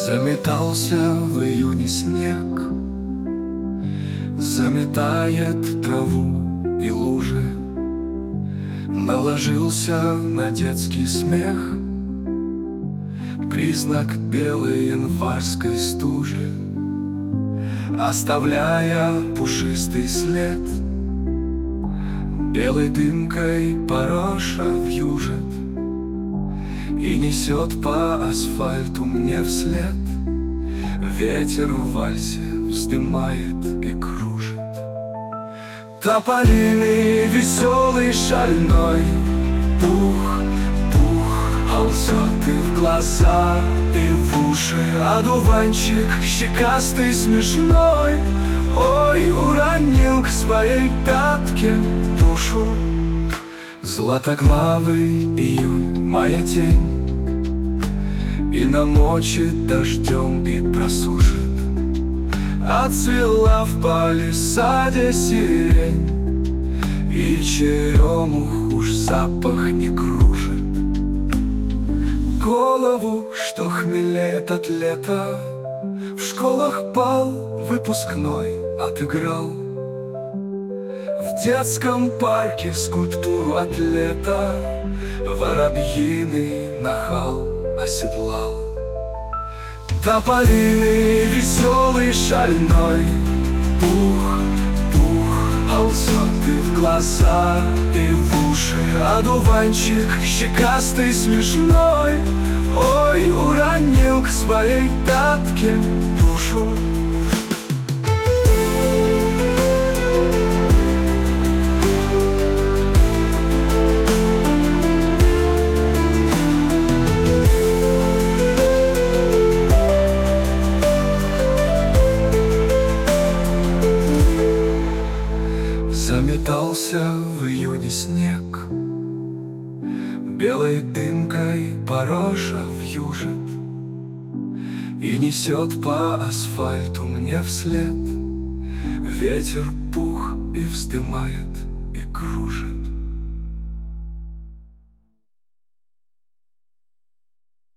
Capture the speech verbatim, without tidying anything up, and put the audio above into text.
Заметался в июне снег, заметает траву и лужи, наложился на детский смех, признак белой январской стужи, оставляя пушистый след. Белой дымкой пороша вьюжит и несет по асфальту мне вслед. Ветер в вальсе вздымает и кружит. Тополиный, веселый, шальной, пух, пух, ползет и в глаза, и в уши. Одуванчик щекастый, смешной, ой, уронил к своей пятке душу. Златоглавый июнь, моя тень, и намочит дождем, и просушит. Отцвела в палисаде сирень, и черемух уж запах не кружит. Голову, что хмелеет от лета, в школах бал выпускной отыграл. В детском парке скульптуру атлета воробьиный нахал оседлал. Тополиный, веселый, шальной, пух, пух, ползет и в глаза, и в уши. Одуванчик щекастый, смешной, ой, уронил к своей пятке душу. Заметался в июне снег, белой дымкой пороша вьюжит и несет по асфальту мне вслед. Ветер пух и вздымает и кружит.